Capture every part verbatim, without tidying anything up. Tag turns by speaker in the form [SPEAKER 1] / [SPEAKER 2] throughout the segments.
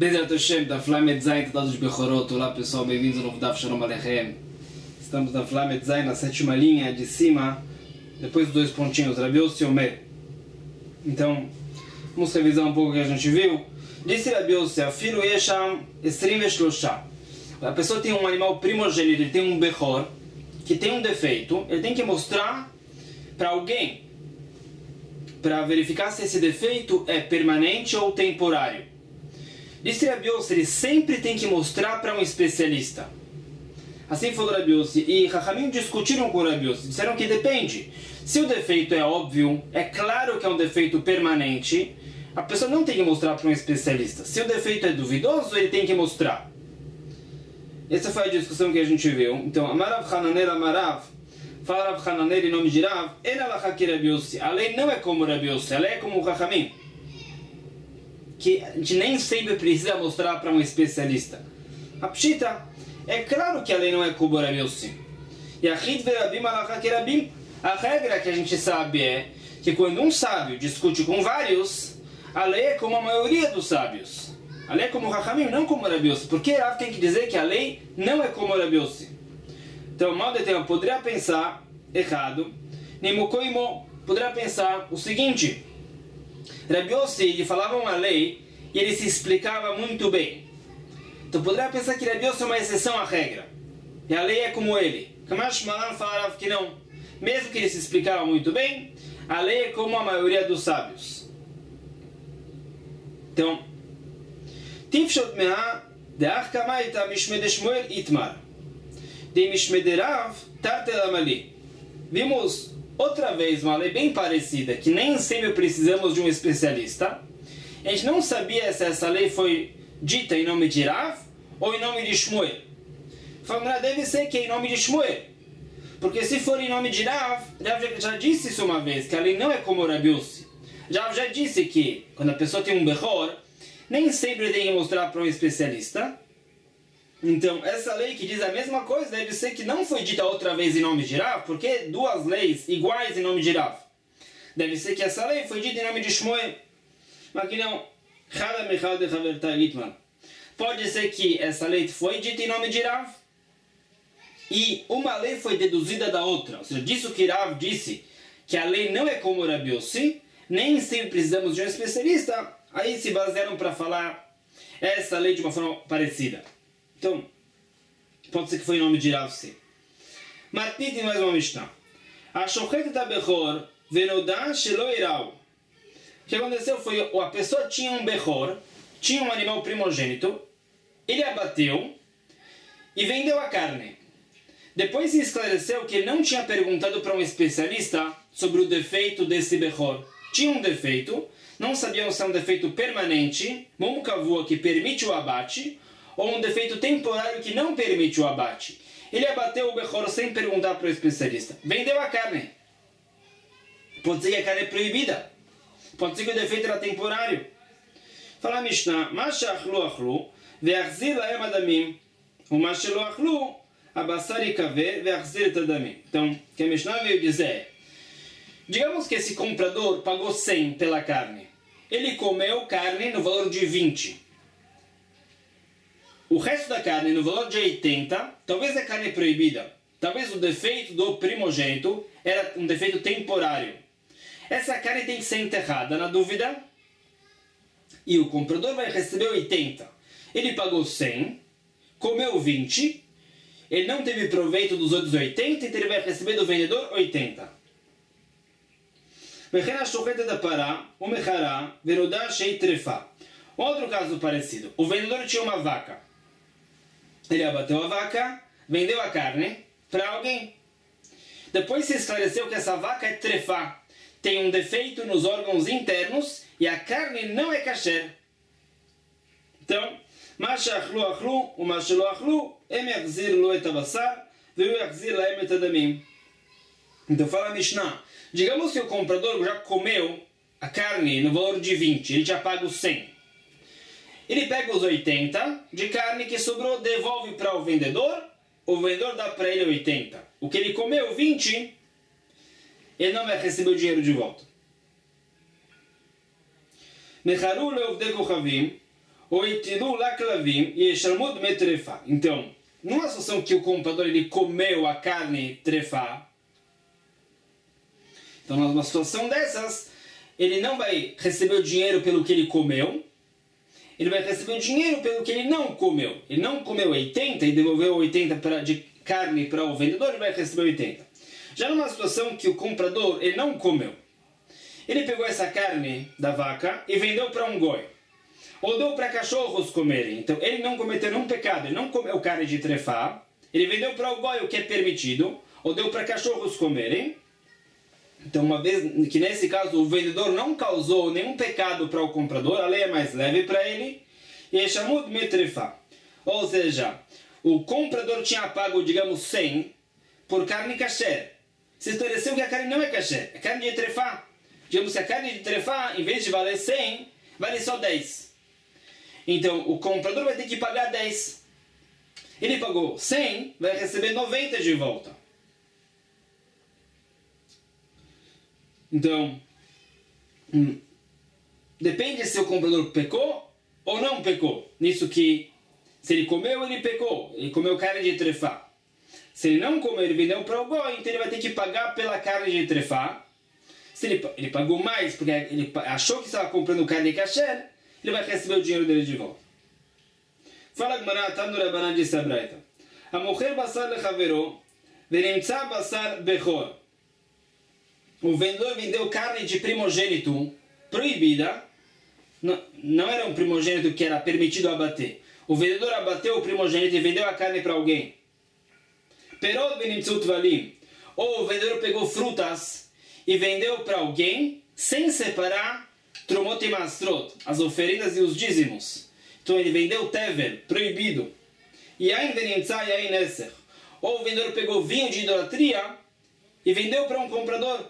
[SPEAKER 1] Bezerra Hashem, da Flamet Zain, todos os Bechorot. Olá pessoal, bem-vindos ao novo Daf Shalom Aleichem. Estamos na Flamet Zain, na sétima linha de cima, depois dos dois pontinhos, Rabi Yossi Omer. Então, vamos revisar um pouco o que a gente viu. Disse Rabi Yossi, Afilu Yesham Esrim Veshlosha. A pessoa tem um animal primogênito, ele tem um Bechor, que tem um defeito, ele tem que mostrar para alguém, para verificar se esse defeito é permanente ou temporário. Disse Rabi Yossi, ele sempre tem que mostrar para um especialista. Assim falou Rabi Yossi. E Chachamim discutiram com Rabi Yossi, disseram que depende. Se o defeito é óbvio, é claro que é um defeito permanente, a pessoa não tem que mostrar para um especialista. Se o defeito é duvidoso, ele tem que mostrar. Essa foi a discussão que a gente viu. Então, Amarav Hananer Amarav, fala Rav Hananer em nome de Rav, Rabi Yossi. A lei não é como Rabi Yossi, a lei é como o Chachamim, que a gente nem sempre precisa mostrar para um especialista. A Pshita, é claro que a lei não é como Rabi Yossi. E a Chid Verabim Alachak Rabim, a regra que a gente sabe é que quando um sábio discute com vários, a lei é como a maioria dos sábios. A lei é como o Chachamim, não como Rabi Yossi. Porque Rav tem que dizer que a lei não é como Rabi Yossi. Então, mal de tempo, poderia pensar errado. Nimukoimo poderia pensar o seguinte: Rabi Yossi, ele falava uma lei e ele se explicava muito bem. Então poderia pensar que Rabi Yossi é uma exceção à regra. E a lei é como ele. Kamash Malan falava que não. Mesmo que ele se explicava muito bem, a lei é como a maioria dos sábios. Então, Tifshot Meha de Achkamaita Mishmede Shmuel Itmar de Mishmede Rav Tartelamali. Vimos outra vez uma lei bem parecida, que nem sempre precisamos de um especialista. A gente não sabia se essa lei foi dita em nome de Rav ou em nome de Shmuel. Falamos, deve ser que é em nome de Shmuel. Porque se for em nome de Rav, Rav já disse isso uma vez, que a lei não é como Rabi Yossi. Rav já disse que quando a pessoa tem um Bechor, nem sempre tem que mostrar para um especialista. Então, essa lei que diz a mesma coisa deve ser que não foi dita outra vez em nome de Rav, porque duas leis iguais em nome de Rav. Deve ser que essa lei foi dita em nome de Shmuel. Mas que não. Pode ser que essa lei foi dita em nome de Rav e uma lei foi deduzida da outra. Ou seja, disso que Rav disse que a lei não é como Rabi Yossi, nem sempre precisamos de um especialista, aí se basearam para falar essa lei de uma forma parecida. Então, pode ser que foi em nome de Rav sim. Matnit mais uma Mishnah. A Shochet da Bechor venodan shelo irau. O que aconteceu foi, a pessoa tinha um Bechor, tinha um animal primogênito, ele abateu e vendeu a carne. Depois se esclareceu que ele não tinha perguntado para um especialista sobre o defeito desse Bechor. Tinha um defeito, não sabiam se é um defeito permanente, um kavua que permite o abate, ou um defeito temporário que não permite o abate. Ele abateu o Bechor sem perguntar para o especialista. Vendeu a carne. Pode ser que a carne é proibida. Pode ser que o defeito era temporário. Fala a Mishnah, Masha achlu achlu, ve'achzir laem adamim, o Masha lo achlu, abassar e kaver, ve'achzir tadamim. Então, o que a Mishnah veio dizer, digamos que esse comprador pagou cem pela carne. Ele comeu carne no valor de vinte. O resto da carne no valor de oitenta, talvez a carne proibida, talvez o defeito do primogênito era um defeito temporário. Essa carne tem que ser enterrada, na dúvida, e o comprador vai receber oitenta. Ele pagou cem, comeu vinte, ele não teve proveito dos outros oitenta, então ele vai receber do vendedor oitenta. Outro caso parecido. O vendedor tinha uma vaca. Ele abateu a vaca, vendeu a carne para alguém. Depois se esclareceu que essa vaca é trefá. Tem um defeito nos órgãos internos e a carne não é kasher. Então, Masha achlu achlu, o Masha lo achlu, em yachzir lo et abassar, ve'u yachzir laem et adamim. Então fala a Mishnah, digamos que o comprador já comeu a carne no valor de vinte, ele já paga os cem. Ele pega os oitenta de carne que sobrou, devolve para o vendedor, o vendedor dá para ele oitenta. O que ele comeu, vinte, ele não vai receber o dinheiro de volta. Mecharu leovdei kochavim, Oitilu laklavim e eshalmut metrefa. Então, numa situação que o comprador ele comeu a carne trefá, então numa situação dessas, ele não vai receber o dinheiro pelo que ele comeu, ele vai receber o dinheiro pelo que ele não comeu. Ele não comeu oitenta e devolveu oitenta pra, de carne para o vendedor, ele vai receber oitenta. Já numa situação que o comprador ele não comeu, ele pegou essa carne da vaca e vendeu para um goi, ou deu para cachorros comerem. Então ele não cometeu nenhum pecado, ele não comeu carne de trefá, ele vendeu para o goi o que é permitido, ou deu para cachorros comerem. Então, uma vez que nesse caso o vendedor não causou nenhum pecado para o comprador, a lei é mais leve para ele, e é chamado de metrefá. Ou seja, o comprador tinha pago, digamos, cem por carne kasher. Se esclareceu que a carne não é kasher, é carne de trefá. Digamos que a carne de trefá, em vez de valer cem, vale só dez. Então, o comprador vai ter que pagar dez. Ele pagou cem, vai receber noventa de volta. Então, hum, depende se o comprador pecou ou não pecou. Nisso que, se ele comeu, ele pecou. Ele comeu carne de trefá. Se ele não comeu, ele vendeu para o goi, então ele vai ter que pagar pela carne de trefá. Se ele, ele pagou mais, porque ele achou que estava comprando carne kasher, ele vai receber o dinheiro dele de volta. Fala Gmará, Tanu Rabanan disse a Braita. A mulher basar lechaveró, venimtza basar bechor. O vendedor vendeu carne de primogênito proibida, não, não era um primogênito que era permitido abater. O vendedor abateu o primogênito e vendeu a carne para alguém. Perot benimtzut valim. Ou o vendedor pegou frutas e vendeu para alguém sem separar tromot e mastrot, as oferendas e os dízimos. Então ele vendeu tevel, proibido. Yain benimtzah yain eser. Ou o vendedor pegou vinho de idolatria e vendeu para um comprador.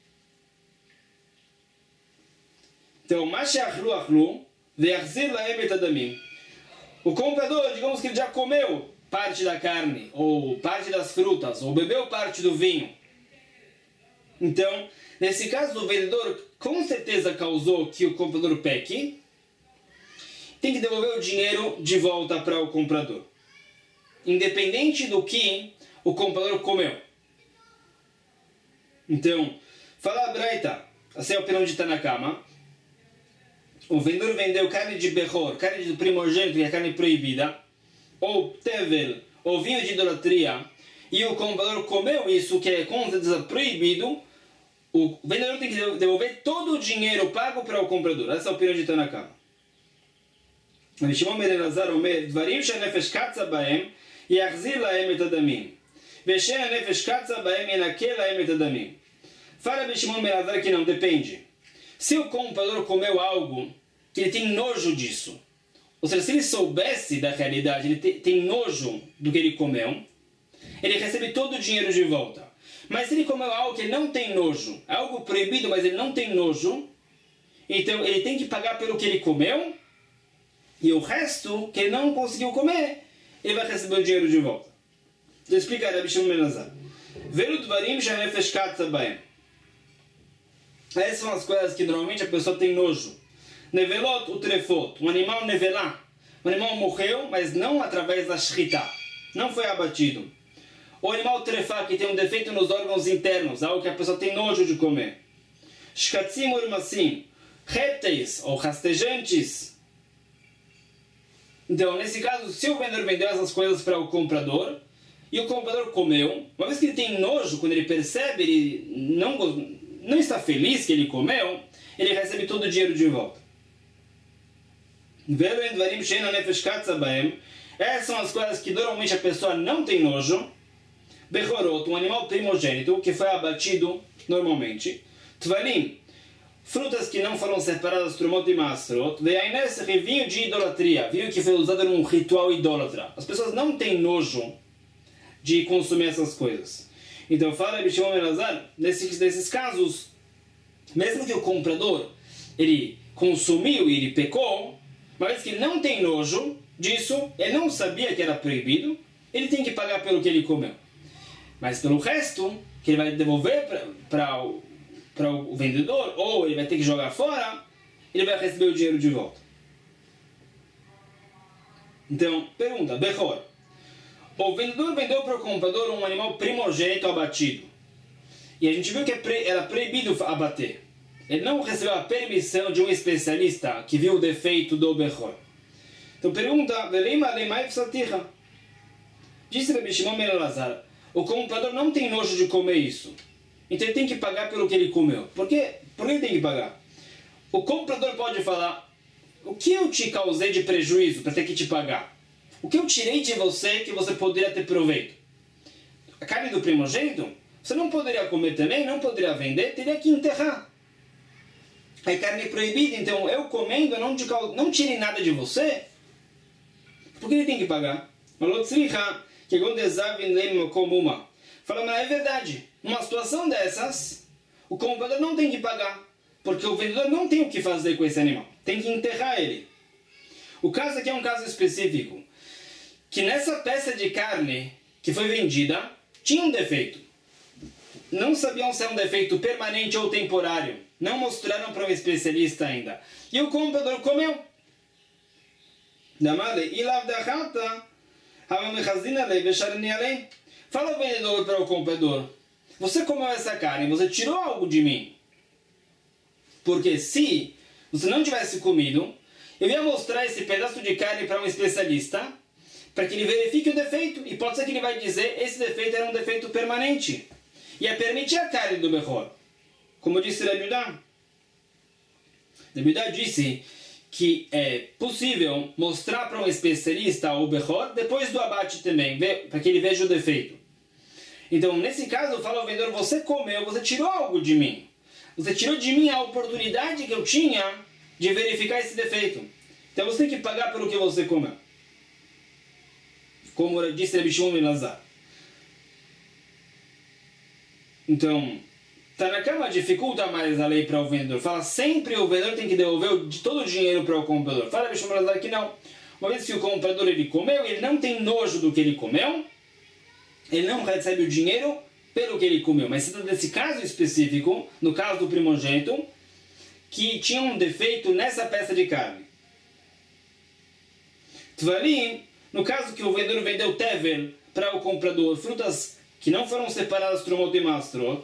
[SPEAKER 1] Então, o comprador, digamos que ele já comeu parte da carne, ou parte das frutas, ou bebeu parte do vinho. Então, nesse caso, o vendedor com certeza causou que o comprador peque, tem que devolver o dinheiro de volta para o comprador, independente do que o comprador comeu. Então, fala a Braita, assim é a opinião de Tanakama. O vendedor vendeu carne de Bechor, carne de primogênito, que é carne proibida, ou tevel, ou vinho de idolatria, e o comprador comeu isso, que é com certeza proibido, o vendedor tem que devolver todo o dinheiro pago para o comprador. Essa é a opinião de Tanakama. Rabi Shimon ben Elazar omer, dvarim shenefesh katza baem, yachzir laem et adamim. Veshen nefesh katza baem, yenakel laem et adamim. Fala Rabi Shimon ben Elazar que não, depende. Se o comprador comeu algo que ele tem nojo disso, ou seja, se ele soubesse da realidade, ele te, tem nojo do que ele comeu, ele recebe todo o dinheiro de volta. Mas se ele comeu algo que ele não tem nojo, algo proibido, mas ele não tem nojo, então ele tem que pagar pelo que ele comeu, e o resto, que ele não conseguiu comer, ele vai receber o dinheiro de volta. Vou explicar a Bishum Menazar. Velu dvarim shenefesh katza baem. Essas são as coisas que normalmente a pessoa tem nojo. Nevelot, o trefot, um animal nevelá. O animal morreu, mas não através da shrita. Não foi abatido. O animal trefá, que tem um defeito nos órgãos internos, algo que a pessoa tem nojo de comer. Shkatzim urmasim, répteis ou rastejantes. Então, nesse caso, se o vendedor vendeu essas coisas para o comprador, e o comprador comeu, uma vez que ele tem nojo, quando ele percebe, ele não, não está feliz que ele comeu, ele recebe todo o dinheiro de volta. Essas são as coisas que normalmente a pessoa não tem nojo. Bechorot, um animal primogênito que foi abatido normalmente. Tvalim, frutas que não foram separadas, trumot e mastrot. Ve'aines, vinho de idolatria, vinho que foi usado num ritual idólatra. As pessoas não têm nojo de consumir essas coisas. Então fala Rabi Shimon ben Elazar, nesses, nesses casos, mesmo que o comprador ele consumiu e ele pecou, uma vez que ele não tem nojo disso, ele não sabia que era proibido, ele tem que pagar pelo que ele comeu. Mas pelo resto, que ele vai devolver para o, o vendedor, ou ele vai ter que jogar fora, ele vai receber o dinheiro de volta. Então, pergunta, Bechor. O vendedor vendeu para o comprador um animal primogênito abatido. E a gente viu que era proibido abater. Ele não recebeu a permissão de um especialista que viu o defeito do Bechor. Então pergunta, disse Rabbi Shimon ben Elazar, o comprador não tem nojo de comer isso. Então ele tem que pagar pelo que ele comeu. Por quê? Por que ele tem que pagar? O comprador pode falar, o que eu te causei de prejuízo para ter que te pagar? O que eu tirei de você que você poderia ter proveito? A carne do primogênito? Você não poderia comer também, não poderia vender, teria que enterrar. A carne é proibida, então eu comendo, eu não, te, não tirei nada de você. Por que ele tem que pagar? Fala, mas é verdade. Numa situação dessas, o comprador não tem que pagar. Porque o vendedor não tem o que fazer com esse animal. Tem que enterrar ele. O caso aqui é um caso específico. Que nessa peça de carne que foi vendida, tinha um defeito. Não sabiam se é um defeito permanente ou temporário. Não mostraram para um especialista ainda. E o comprador comeu. Fala o vendedor para o comprador. Você comeu essa carne, você tirou algo de mim. Porque se você não tivesse comido, eu ia mostrar esse pedaço de carne para um especialista, para que ele verifique o defeito. E pode ser que ele vai dizer esse defeito era um defeito permanente. Ia permitir a carne do Bechor. Como disse Rabbi Yehuda. Rabbi Yehuda disse que é possível mostrar para um especialista o Bechor depois do abate também, para que ele veja o defeito. Então, nesse caso, eu falo ao vendedor, você comeu, você tirou algo de mim. Você tirou de mim a oportunidade que eu tinha de verificar esse defeito. Então você tem que pagar pelo que você comeu. Como disse Rabbi Shimon ben Elazar. Então, Tanakama dificulta mais a lei para o vendedor. Fala sempre o vendedor tem que devolver todo o dinheiro para o comprador. Fala Rabbi Shimon ben Elazar que não. Uma vez que o comprador ele comeu, ele não tem nojo do que ele comeu, ele não recebe o dinheiro pelo que ele comeu. Mas se nesse caso específico, no caso do primogênito, que tinha um defeito nessa peça de carne. Tvalim, no caso que o vendedor vendeu tevel para o comprador, frutas que não foram separadas trumot e mastrot,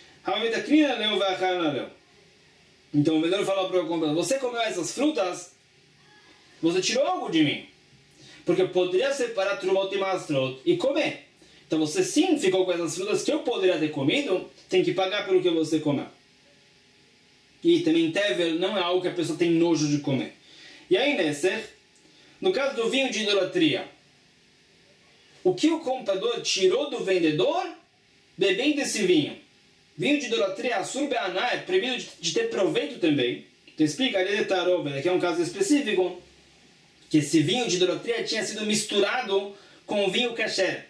[SPEAKER 1] então o vendedor falou para o comprador, você comeu essas frutas, você tirou algo de mim. Porque eu poderia separar trumot e mastrot e comer. Então você sim ficou com essas frutas que eu poderia ter comido, tem que pagar pelo que você comeu. E também tevel não é algo que a pessoa tem nojo de comer. E aí, Nesser, no caso do vinho de idolatria, o que o comprador tirou do vendedor, bebendo esse vinho? Vinho de idolatria, Asur Be'aná, é proibido de, de ter proveito também. Então explica, aqui é um caso específico, que esse vinho de idolatria tinha sido misturado com o vinho kasher.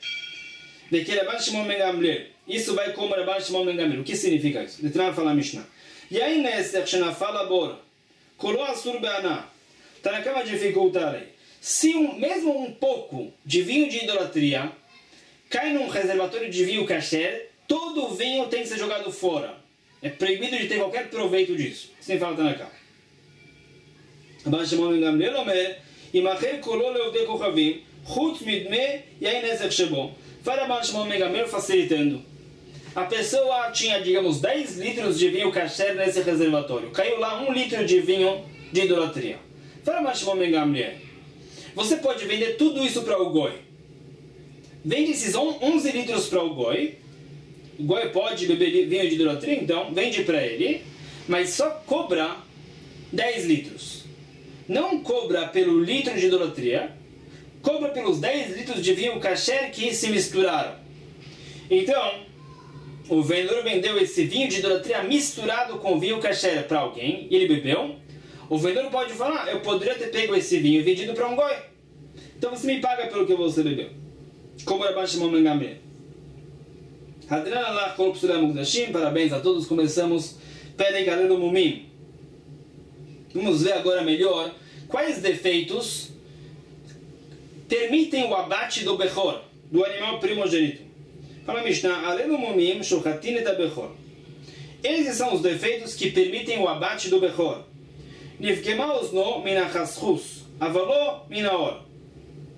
[SPEAKER 1] Isso vai como Rabban Shimon ben Gamliel. O que significa isso? Detrás fala a Mishnah. E aí, nesse fala bora, colou Asur Be'aná. Tanakama dificulta a lei. Se um, mesmo um pouco de vinho de idolatria cai num reservatório de vinho kasher, todo o vinho tem que ser jogado fora. É proibido de ter qualquer proveito disso. Assim fala Tanakama. Rabban Shimon ben Gamliel omer, Imacher kolou leovdei kochavim, chutz midme, e aí nesse shebo. Fala Rabban Shimon ben Gamliel facilitando. A pessoa tinha, digamos, dez litros de vinho kasher nesse reservatório. Caiu lá um litro de vinho de idolatria. Fala Rabban Shimon ben Gamliel. Você pode vender tudo isso para o goi. Vende esses onze litros para o goi. O goi pode beber vinho de idolatria, então vende para ele. Mas só cobra dez litros. Não cobra pelo litro de idolatria. Cobra pelos dez litros de vinho kasher que se misturaram. Então, o vendedor vendeu esse vinho de idolatria misturado com vinho kasher para alguém. E ele bebeu. O vendedor pode falar, eu poderia ter pego esse vinho e vendido para um goi. Então você me paga pelo que você bebeu. Como Rabban Shimon ben Gamliel. Hadran Allah Kol Psulam Mukdashim. Parabéns a todos. Começamos Perek Alelu Mumim. Vamos ver agora melhor quais defeitos permitem o abate do Bechor, do animal primogênito. Fala Mishnah, Alelu Mumim Shochatin et Bechor. Esses são os defeitos que permitem o abate do Bechor. Nifkema osno min achaschus, avalo min aor.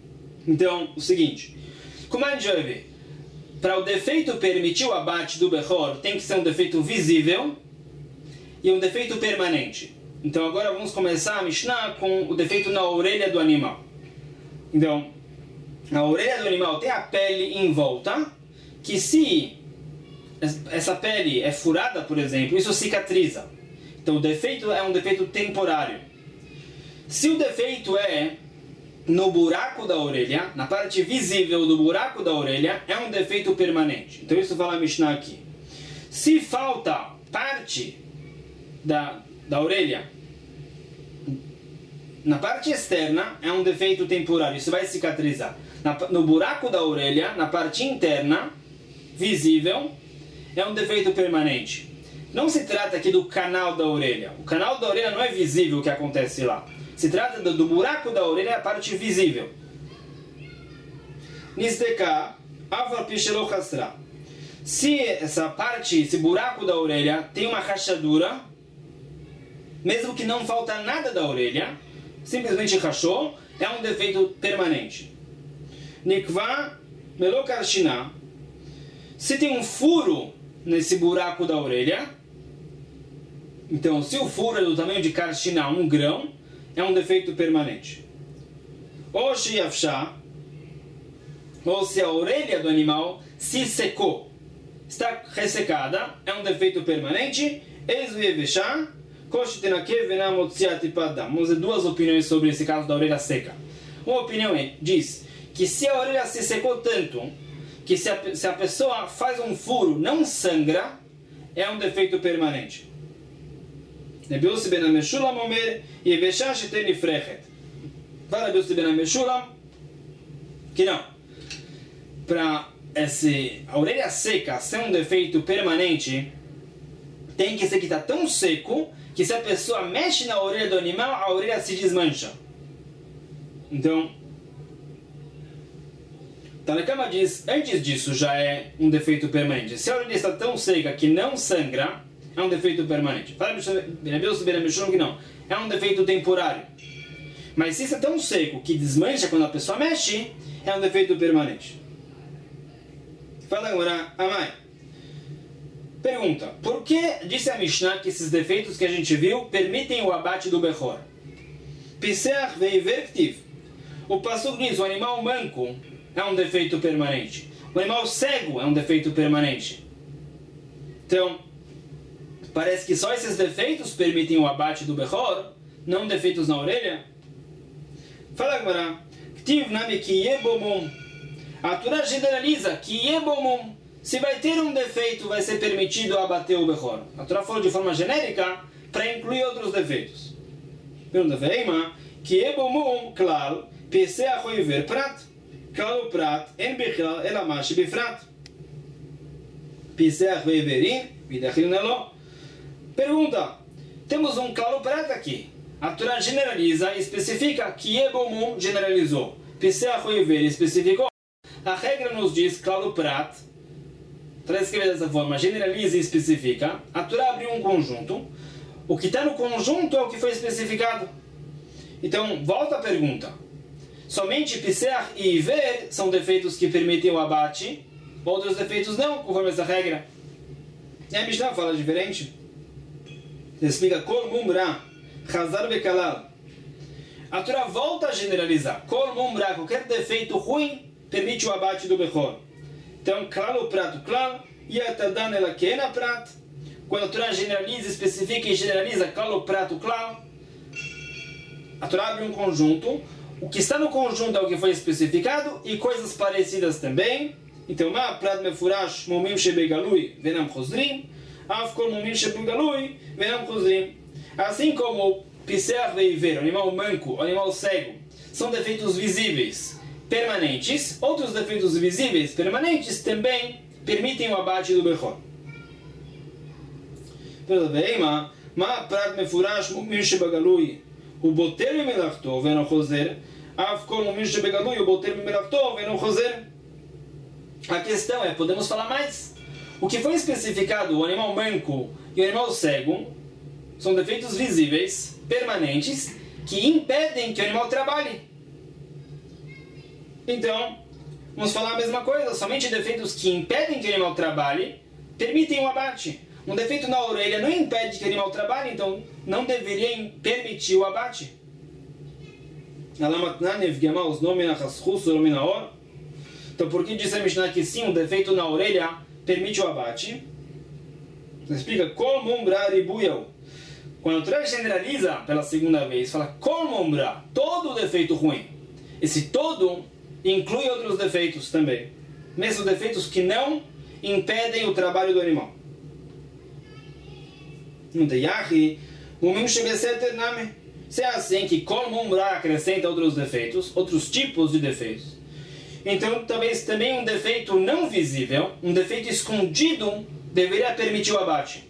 [SPEAKER 1] Então, o seguinte, como a gente vai ver? Para o defeito permitir o abate do Bechor, tem que ser um defeito visível e um defeito permanente. Então agora vamos começar a Mishnah com o defeito na orelha do animal. Então, a orelha do animal tem a pele em volta, que se essa pele é furada, por exemplo, isso cicatriza. Então o defeito é um defeito temporário. Se o defeito é no buraco da orelha, na parte visível do buraco da orelha, é um defeito permanente. Então isso fala a Mishnah aqui. Se falta parte da, da orelha, na parte externa, é um defeito temporário. Isso vai cicatrizar. Na, no buraco da orelha, na parte interna, visível, é um defeito permanente. Não se trata aqui do canal da orelha. O canal da orelha não é visível o que acontece lá. Se trata do, do buraco da orelha, a parte visível. Nisdeka, avar pishelo chasra. Se essa parte, esse buraco da orelha, tem uma rachadura, mesmo que não falta nada da orelha, simplesmente rachou, é um defeito permanente. Nikva melo karshina. Se tem um furo nesse buraco da orelha, então se o furo é do tamanho de karshina, um grão, é um defeito permanente. Ou shiafshá, ou se a orelha do animal se secou, está ressecada, é um defeito permanente. Eis-veveshá, koshitenakev venamotziat ipadam. Vamos ver duas opiniões sobre esse caso da orelha seca. Uma opinião é, diz que se a orelha se secou tanto, que se a, se a pessoa faz um furo, não sangra, é um defeito permanente. Rabi Yossi ben Ameshulam omer, yeveshá sheten nifrechet. Fala Rabi Yossi ben Ameshulam que não. Para a orelha seca ser um defeito permanente, tem que ser que está tão seco que se a pessoa mexe na orelha do animal, a orelha se desmancha. Então, Tanakama diz, antes disso já é um defeito permanente. Se a orelha está tão seca que não sangra, é um defeito permanente. Fala Rabi Yossi ben Ameshulam que não. É um defeito temporário. Mas se está tão seco que desmancha quando a pessoa mexe, é um defeito permanente. Fala agora, Amai. Pergunta, por que disse a Mishnah que esses defeitos que a gente viu permitem o abate do Bechor? Piseach veiver ktiv. O passuco diz, o animal manco é um defeito permanente. O animal cego é um defeito permanente. Então, parece que só esses defeitos permitem o abate do Bechor, não defeitos na orelha. Fala agora, ktiv nami ki yebomum. A Torá generaliza que yebomum, se vai ter um defeito, vai ser permitido abater o Bechor. A Torá falou de forma genérica para incluir outros defeitos. Pergunta, veima, que yebomum, klal, peseach oiver prat, klal o prat, en bichlal elamash bifrat. Peseach oiverin, vidachil nelo. Pergunta, temos um klal o prat aqui. A Torá generaliza e especifica que yebomum generalizou. Peseach oiver especificou. A regra nos diz, claro, prat, para escrever dessa forma, generaliza e especifica. A Torá abriu um conjunto. O que está no conjunto é o que foi especificado. Então, volta a pergunta. Somente Piseach e Iver são defeitos que permitem o abate, outros defeitos não, conforme essa regra. E a Mishnah fala diferente. Ele explica, Kol Mumra, Chazar Bekalal. A Torá volta a generalizar. Kol Mumra, qualquer defeito ruim, permite o abate do Bechor. Então, claro o prato, claro, e a Tadan ela que é na prato. Quando a Torá generaliza, especifica e generaliza, claro o prato, claro. A Torá abre um conjunto. O que está no conjunto é o que foi especificado e coisas parecidas também. Então, ma prat mefurash mumim shebegalui venam chosrim, af kol mumim shebegalui venam chosrim. Assim como piseach veiver, animal manco, animal cego, são defeitos visíveis, permanentes, outros defeitos visíveis permanentes também permitem o abate do Bechor. Veima, ma prat mefurash mumim shebegalui, o boter melachto venam choser, af kol mumim shebegalui, o boter melachto venam choser. A questão é, podemos falar mais? O que foi especificado, o animal manco e o animal cego, são defeitos visíveis, permanentes, que impedem que o animal trabalhe. Então, vamos falar a mesma coisa. Somente defeitos que impedem que o animal trabalhe permitem o abate. Um defeito na orelha não impede que o animal trabalhe, então não deveria permitir o abate. Então, por que disse a Mishnah que sim, um defeito na orelha permite o abate? Você explica como umbra ribuyau. Quando o Torá generaliza pela segunda vez, fala como umbra, todo defeito ruim. Esse todo inclui outros defeitos também, mesmo defeitos que não impedem o trabalho do animal. Se é assim que como umbra acrescenta outros defeitos, outros tipos de defeitos, então talvez também um defeito não visível, um defeito escondido, deveria permitir o abate.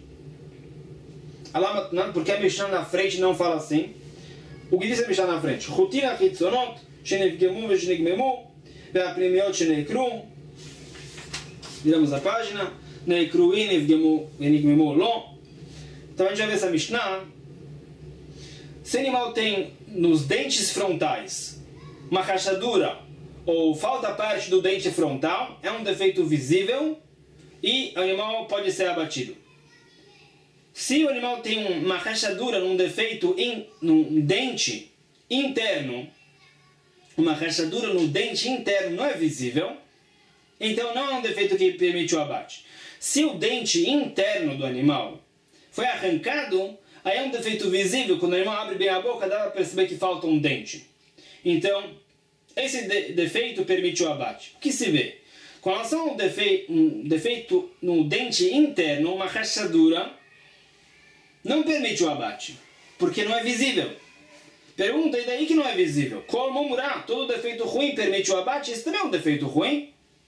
[SPEAKER 1] Porque a Mishnah na frente não fala assim. O que diz a Mishnah na frente? Chutina chitzonot, shenevgemu veshenegmemu, ve'aprimiot shenekru. Viramos a página. Nekruin, nevgemu, venigmemu lo. Então a gente já vê essa Mishnah. Se o animal tem nos dentes frontais uma rachadura ou falta parte do dente frontal, é um defeito visível e o animal pode ser abatido. Se o animal tem uma rachadura, um defeito em num dente interno, uma rachadura no dente interno não é visível, então não é um defeito que permite o abate. Se o dente interno do animal foi arrancado, aí é um defeito visível. Quando o animal abre bem a boca, dá para perceber que falta um dente. Então, esse de defeito permite o abate. O que se vê? Com relação a um defeito, um defeito no dente interno, uma rachadura, não permite o abate, porque não é visível. Pergunta, e daí que não é visível? Como murar? Todo defeito ruim permite o abate? Isso também é um defeito ruim?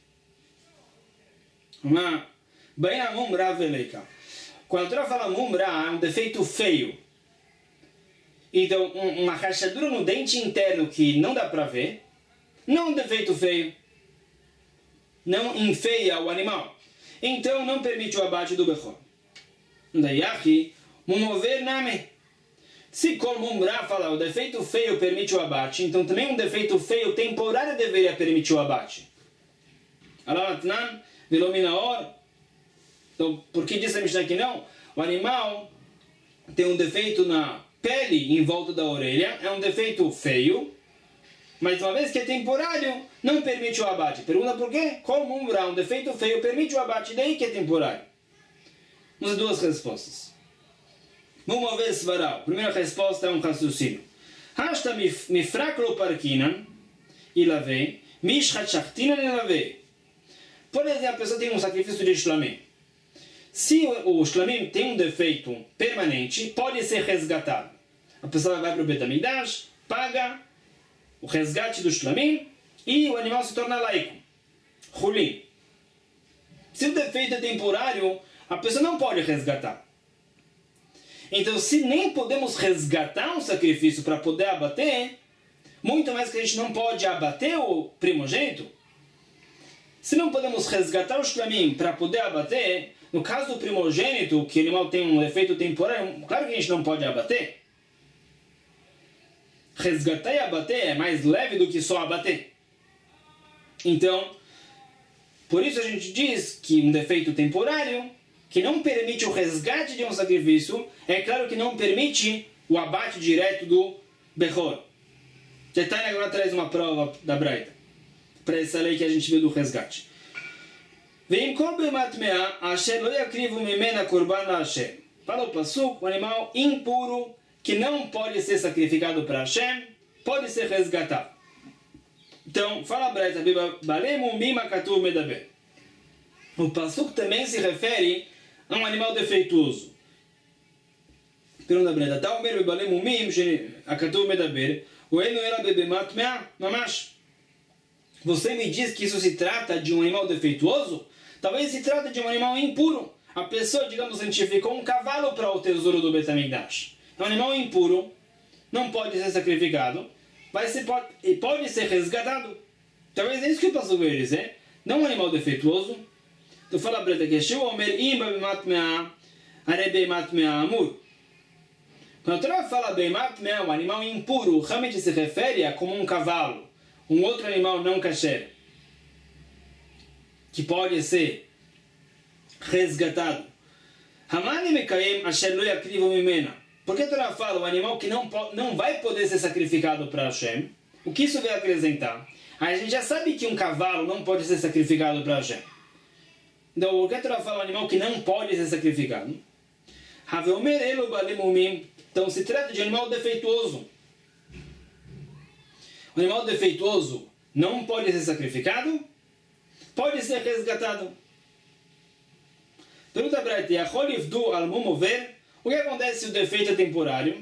[SPEAKER 1] Uma bem a mumra veleika. Quando a Torá fala mumra, é um defeito feio. Então, um, uma rachadura no dente interno que não dá para ver, não é um defeito feio. Não enfeia o animal. Então, não permite o abate do bechor. Daí aqui, mumover name. Se kol mumra fala o defeito feio permite o abate, então também um defeito feio temporário deveria permitir o abate. Alamatnan, velominaor. Então, por que disse a Mishnah que não? O animal tem um defeito na pele em volta da orelha, é um defeito feio, mas uma vez que é temporário, não permite o abate. Pergunta por quê? Como um defeito feio permite o abate, daí que é temporário? Vamos duas respostas. Vamos ver se varal. Primeira resposta é um raciocínio. Hasta mifraklo parkinan, ilave, mishchat shachtinan ilave. Por exemplo, a pessoa tem um sacrifício de shlamim. Se o shlamim tem um defeito permanente, pode ser resgatado. A pessoa vai para o Beit HaMikdash, paga o resgate do shlamim e o animal se torna laico. Hulim. Se o defeito é temporário, a pessoa não pode resgatar. Então, se nem podemos resgatar um sacrifício para poder abater, muito mais que a gente não pode abater o primogênito, se não podemos resgatar o shlamim para poder abater, no caso do primogênito, que o animal tem um efeito temporário, claro que a gente não pode abater. Resgatar e abater é mais leve do que só abater. Então, por isso a gente diz que um defeito temporário, que não permite o resgate de um sacrifício, é claro que não permite o abate direto do Bechor. Tetaina agora traz uma prova da Braita, para essa lei que a gente viu do resgate. Fala o Pasuk, o animal impuro, que não pode ser sacrificado para Hashem, pode ser resgatado. Então, fala a Braita, o Pasuk também se refere a um animal defeituoso. Pergunta a Braita, tá o mero bebale mumim, akatuv medaber, o eno era bebemat mea, mamash. Você me diz que isso se trata de um animal defeituoso? Talvez se trata de um animal impuro. A pessoa, digamos, santificou um cavalo para o tesouro do Beit HaMikdash. É um animal impuro, não pode ser sacrificado, vai ser, pode, e pode ser resgatado. Talvez é isso que o pastor veio dizer. Não um animal defeituoso. Tu fala para ele que quando a Torá fala beimat mea, um animal impuro, realmente se refere a como um cavalo, um outro animal não kasher, que pode ser resgatado. Hamani mekayem asher lo yakrivu mimena. Por que a Torá fala um animal que não, não vai poder ser sacrificado para Hashem? O que isso vai acrescentar? A gente já sabe que um cavalo não pode ser sacrificado para Hashem. Então, por que a Torá fala um animal que não pode ser sacrificado? Então, se trata de um animal defeituoso. O animal defeituoso não pode ser sacrificado, pode ser resgatado. Pergunta para ti, o que acontece se o defeito é temporário?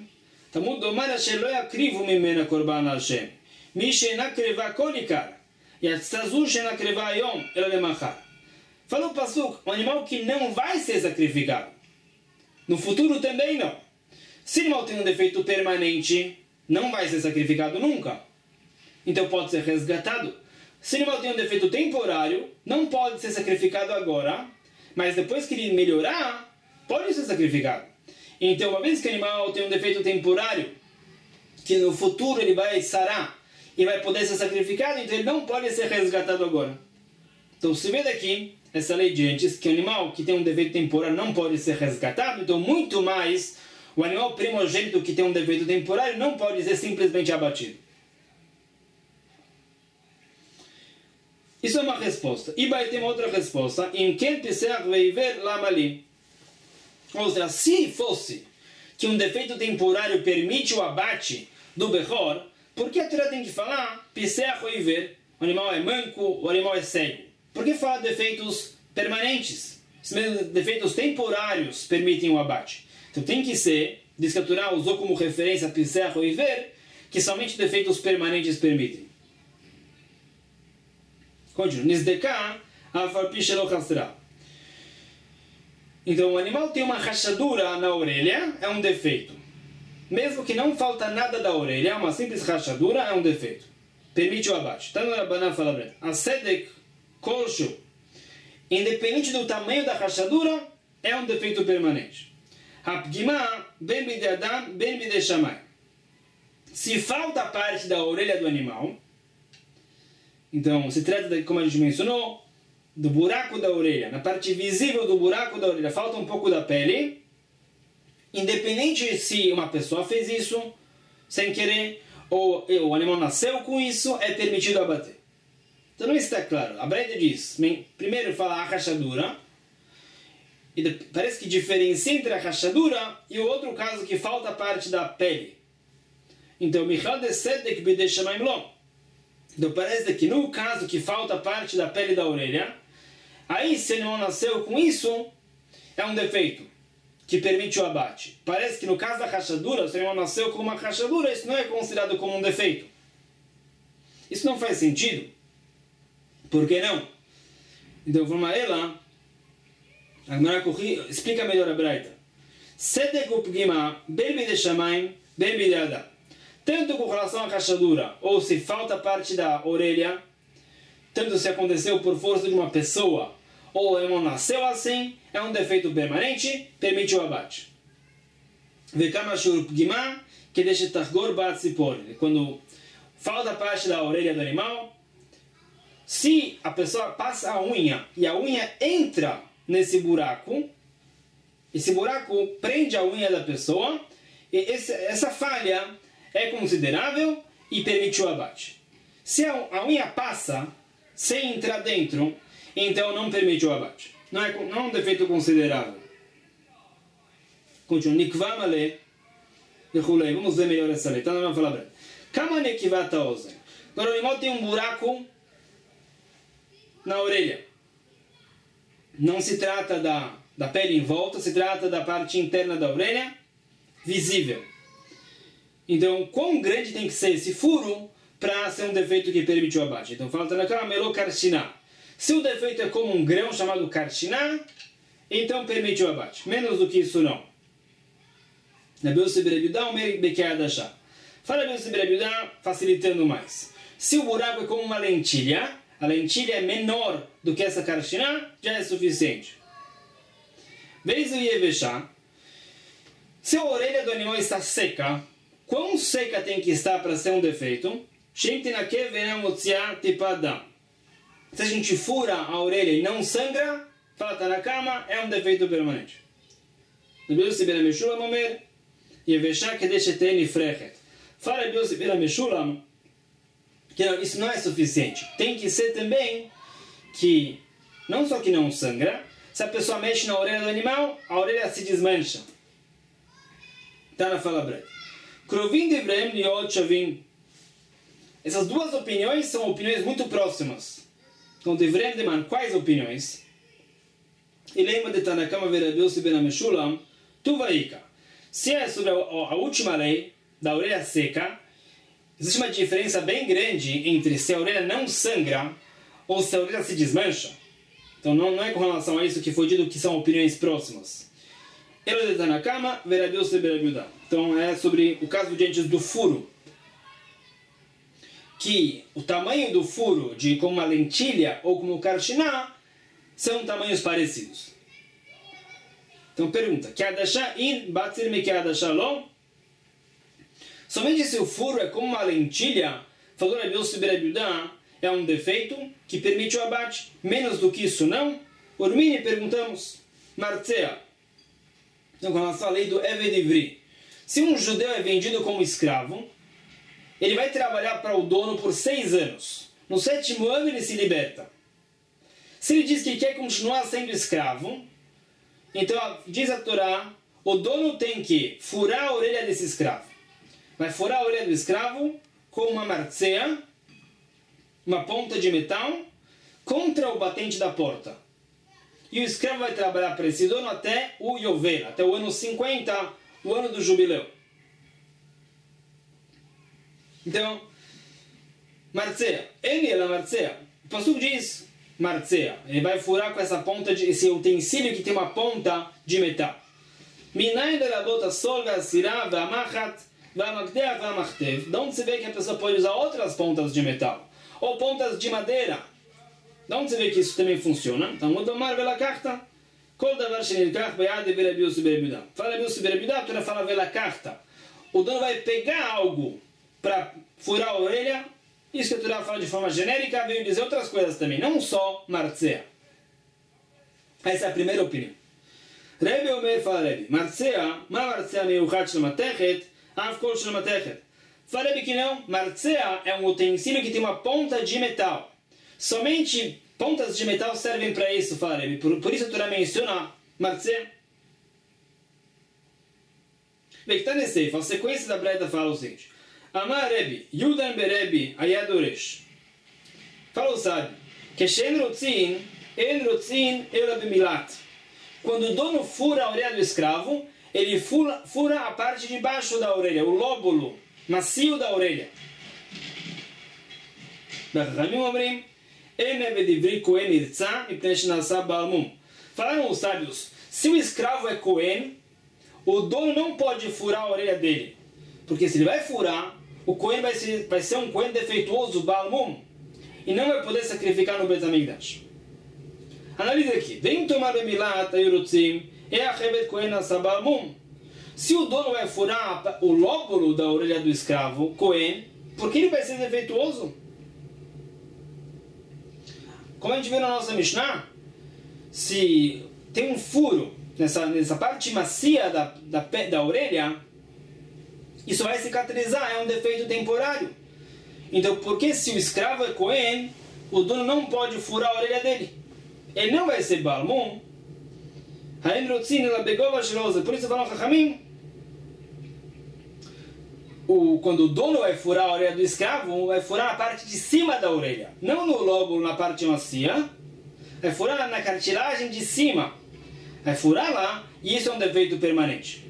[SPEAKER 1] Falou o Pasuk, um animal que não vai ser sacrificado. No futuro também não. Se o animal tem um defeito permanente, não vai ser sacrificado nunca. Então pode ser resgatado. Se o animal tem um defeito temporário, não pode ser sacrificado agora, mas depois que ele melhorar, pode ser sacrificado. Então, uma vez que o animal tem um defeito temporário, que no futuro ele vai sarar e vai poder ser sacrificado, então ele não pode ser resgatado agora. Então, se vê daqui, essa lei de antes, que o animal que tem um defeito temporário não pode ser resgatado, então muito mais, o animal primogênito que tem um defeito temporário não pode ser simplesmente abatido. Isso é uma resposta. E vai ter uma outra resposta. Em quem pesar veiver lamali. Ou seja, se fosse que um defeito temporário permite o abate do Behor, por que a Torá tem que falar pesar veiver? O animal é manco, o animal é cego. Por que falar defeitos permanentes? Se mesmo defeitos temporários permitem o abate. Então tem que ser, diz que a Torá usou como referência pesar veiver, que somente defeitos permanentes permitem. Continua. Nizdeka, afarpichelo chastra. Então, o animal tem uma rachadura na orelha, é um defeito. Mesmo que não falta nada da orelha, uma simples rachadura é um defeito. Permite o abate. Então, o Rabbanan fala, a sedek kolshu, independente do tamanho da rachadura, é um defeito permanente. Hapgima, ben bide adam, ben bide shamay. Se falta parte da orelha do animal, então, se trata, de, como a gente mencionou, do buraco da orelha. Na parte visível do buraco da orelha falta um pouco da pele. Independente se uma pessoa fez isso sem querer, ou o animal nasceu com isso, é permitido abater. Então não está claro. A Breita diz, primeiro fala a rachadura, e parece que diferencia entre a rachadura e o outro caso que falta parte da pele. Então, Michal de Sedek bide shamayim lo. Então parece que no caso que falta parte da pele da orelha, aí se o animal nasceu com isso, é um defeito que permite o abate. Parece que no caso da rachadura, se o animal nasceu com uma rachadura, isso não é considerado como um defeito. Isso não faz sentido. Por que não? Então vamos a ela, a Gemara explica melhor a Breita. Sedek upgima, belbi de shamayim, belbi de adam. Tanto com relação à rachadura, ou se falta parte da orelha, tanto se aconteceu por força de uma pessoa, ou o animal nasceu assim, é um defeito permanente, permite o abate. Quando falta parte da orelha do animal, se a pessoa passa a unha, e a unha entra nesse buraco, esse buraco prende a unha da pessoa, e esse, essa falha é considerável e permite o abate. Se a unha passa sem entrar dentro, então não permite o abate. Não é, não é um defeito considerável. Continua. Nikva male. Vamos ver melhor essa letra. Não vamos falar breve. Kama nekivata ozen. Agora o animal tem um buraco na orelha. Não se trata da, da pele em volta, se trata da parte interna da orelha, visível. Então, quão grande tem que ser esse furo para ser um defeito que permite o abate? Então, falta na cama, melo karshina. Se o defeito é como um grão chamado karshina, então permite o abate. Menos do que isso, não. Fala Beus facilitando mais. Se o buraco é como uma lentilha, a lentilha é menor do que essa karshina, já é suficiente. Vez o yeveshá. Se a orelha do animal está seca, quão seca tem que estar para ser um defeito? Se a gente fura a orelha e não sangra, fala tá na cama, é um defeito permanente. Fala que não, isso não é suficiente. Tem que ser também que, não só que não sangra, se a pessoa mexe na orelha do animal, a orelha se desmancha. Tá na fala breve. Krovim devrem liot shavim. Essas duas opiniões são opiniões muito próximas. Então, devrem demandar quais opiniões? E lembra de Tanakama Verabiose Ben Meshulam, Tuvaika. Se é sobre a, a última lei da orelha seca, existe uma diferença bem grande entre se a orelha não sangra ou se a orelha se desmancha. Então não, não é com relação a isso que foi dito que são opiniões próximas. Ela de Tanakama, Verabiose Ben Abiuda. Então é sobre o caso de antes do furo. Que o tamanho do furo, de como uma lentilha ou como um karchiná, são tamanhos parecidos. Então pergunta, Keadashá in batzir me keadashá lo? Somente se o furo é como uma lentilha, falou Rabi Yossi ben Abiuda, é um defeito que permite o abate. Menos do que isso, não? Urmini, perguntamos, Martzea. Então, com relação à lei do Eved Ivri, se um judeu é vendido como escravo, ele vai trabalhar para o dono por seis anos. No sétimo ano ele se liberta. Se ele diz que quer continuar sendo escravo, então diz a Torá, o dono tem que furar a orelha desse escravo. Vai furar a orelha do escravo com uma marceia, uma ponta de metal, contra o batente da porta. E o escravo vai trabalhar para esse dono até o Yovel, até o ano cinquenta, o ano do jubileu. Então, marceia, ele é a marceia. O pastor diz marceia, ele vai furar com essa ponta, de, esse utensílio que tem uma ponta de metal. Minai de labota solga sirá v'amachat v'amagdea v'amachtev. De onde se vê que a pessoa pode usar outras pontas de metal? Ou pontas de madeira? De onde se vê que isso também funciona? Então, o domar vela carta. Kol davar shenilkach beyad de Rabi Yossi ben Abiuda. Fala Rabi Yossi ben Abiuda, a Torá fala vela carta. O dono vai pegar algo para furar a orelha. Isso que a Torá fala de forma genérica, veio dizer outras coisas também, não só marceia. Essa é a primeira opinião. Rebbe Omer fala Rebbe, marceia, ma marceia meuchat shel matechet, av kol shel matechet. Fala Rebbe que não, marceia é um utensílio que tem uma ponta de metal. Somente pontas de metal servem para isso, fala Rebbe. Por, por isso a Torá menciona marceia. Vê que está nesse seif, a sequência da breta fala o seguinte. Amar Rebbe, Yudan Berebbe, Ayadoresh. Fala o sábio, que Shen Rotzin, En Rotzin, Ela Bemilat. Quando o dono fura a orelha do escravo, ele fura, fura a parte de baixo da orelha, o lóbulo macio da orelha. Falaram os sábios, se o escravo é Cohen, o dono não pode furar a orelha dele. Porque se ele vai furar, o Cohen vai ser, vai ser um Cohen defeituoso, Baal Mum, e não vai poder sacrificar no Beit HaMikdash. Analisa aqui. Vem tomar Bemilat, Ayurutzim, e a Hevet Cohen asa Baal Mum. Se o dono vai furar o lóbulo da orelha do escravo, Cohen, por que ele vai ser defeituoso? Como a gente vê na nossa Mishnah, se tem um furo nessa, nessa parte macia da, da, da orelha, isso vai cicatrizar, é um defeito temporário. Então, por que se o escravo é Cohen, o dono não pode furar a orelha dele? Ele não vai ser Baal Mum. Por isso falam Chachamim, o quando o dono vai furar a orelha do escravo, vai furar na parte de cima da orelha, não no lóbulo, na parte macia, vai furar na cartilagem de cima, vai furar lá, e isso é um defeito permanente.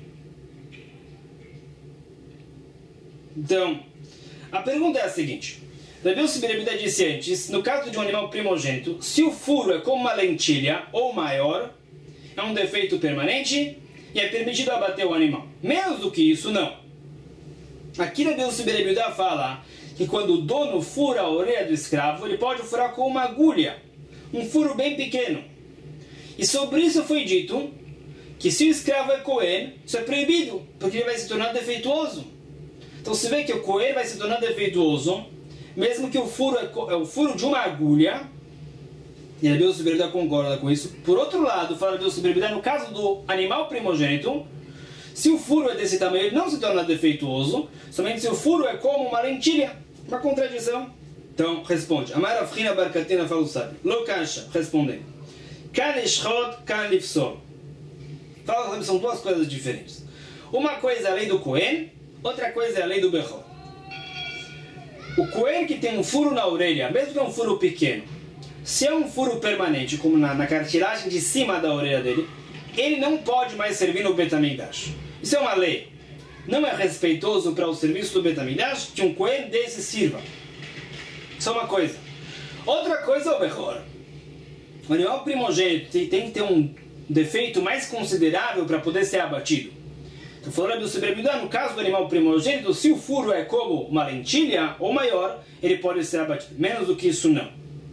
[SPEAKER 1] Então, a pergunta é a seguinte. Rabi Yossi ben Abiuda disse antes, no caso de um animal primogênito, se o furo é como uma lentilha ou maior, é um defeito permanente e é permitido abater o animal. Menos do que isso, não. Aqui Rabi Yossi ben Abiuda fala que quando o dono fura a orelha do escravo, ele pode furar com uma agulha, um furo bem pequeno. E sobre isso foi dito que se o escravo é Cohen, isso é proibido, porque ele vai se tornar defeituoso. Então se vê que o Cohen vai se tornar defeituoso, mesmo que o furo é, é o furo de uma agulha, e a Deus Subirabidá concorda com isso. Por outro lado, fala Deus Subirabidá, no caso do animal primogênito, se o furo é desse tamanho, ele não se torna defeituoso, somente se o furo é como uma lentilha, uma contradição. Então, responde. Amar Afrina Barcatina fala o sábio. Lo Kasha, respondendo. Kan Ishchod, Kan Lifsol. Fala, são duas coisas diferentes. Uma coisa é a lei do Cohen, outra coisa é a lei do Bechor. O Cohen que tem um furo na orelha, mesmo que é um furo pequeno, se é um furo permanente, como na, na cartilagem de cima da orelha dele, ele não pode mais servir no Beit HaMikdash. Isso é uma lei. Não é respeitoso para o serviço do Beit HaMikdash que um Cohen desse sirva. Isso é uma coisa. Outra coisa é o Bechor. O animal primogênito tem que ter um defeito mais considerável para poder ser abatido. Então, falando do Subirabidá, no caso do animal primogênito, se o furo é como uma lentilha ou maior, ele pode ser abatido. Menos do que isso, não.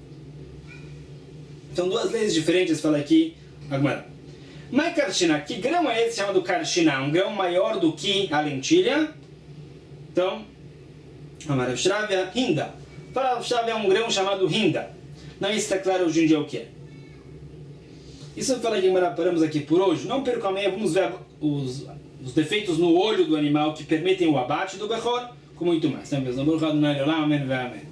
[SPEAKER 1] São duas leis diferentes, fala aqui agora. Mas Karshina, que grão é esse chamado Karshina? Um grão maior do que a lentilha? Então, Amar Shravya, Hinda. Fala, Shravya é um grão chamado Hinda. Não está claro hoje em dia o que é. Isso fala que paramos aqui por hoje. Não perca amanhã, vamos ver os, os defeitos no olho do animal que permitem o abate do Bechor, com muito mais. Amém.